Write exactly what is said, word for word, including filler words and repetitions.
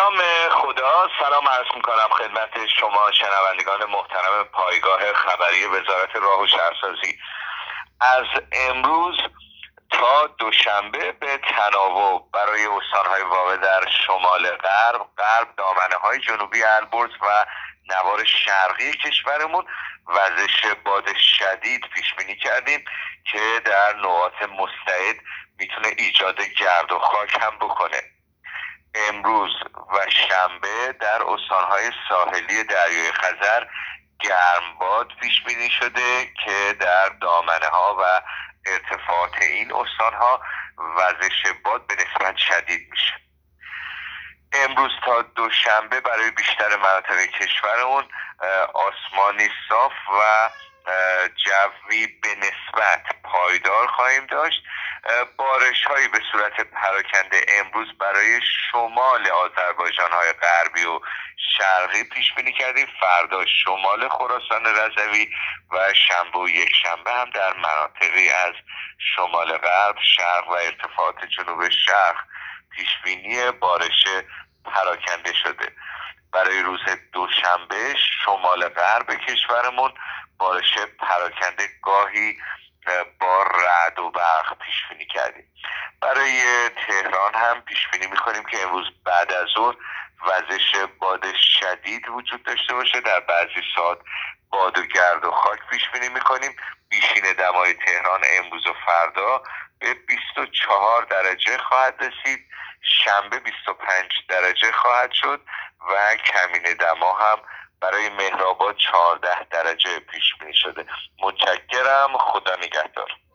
نام خدا. سلام عرض میکنم خدمت شما شنوندگان محترم پایگاه خبری وزارت راه و شهرسازی. از امروز تا دوشنبه به تناوب برای استانهای واقع در شمال غرب، غرب دامنه های جنوبی البرز و نوار شرقی کشورمون وزش باد شدید پیش بینی کردیم که در نقاط مستعد میتونه ایجاد گرد و خاک هم بکنه. امروز و شنبه در استانهای ساحلی دریای خزر گرمباد پیش بینی شده که در دامنه ها و ارتفاعات این استانها وزش باد به نسبت شدید میشه. امروز تا دوشنبه برای بیشتر مناطق کشورمون آسمانی صاف و جوی به نسبت پایدار خواهیم داشت. بارش هایی به صورت پراکنده امروز برای شمال آذربایجان های غربی و شرقی پیش بینی کردیم. فردا شمال خراسان رضوی و شنبه و یک شنبه هم در مناطقی از شمال غرب، شرق و ارتفاعات جنوب شرق پیش بینی بارش پراکنده شده. برای روز دوشنبه شمال غرب کشورمون بارش پراکنده گاهی با رعد و برق پیش بینی کردیم. برای تهران هم پیش بینی میکنیم که امروز بعد از ظهر وزش باد شدید وجود داشته باشه. در بعضی ساعت باد و گرد و خاک پیش بینی میکنیم. بیشین دمای تهران امروز و فردا به بیست و چهار درجه خواهد رسید. شنبه بیست و پنج درجه خواهد شد و کمین دما هم برای مهرآباد چهارده درجه پیش بینی شده. متشکرم. خدا نگهدار.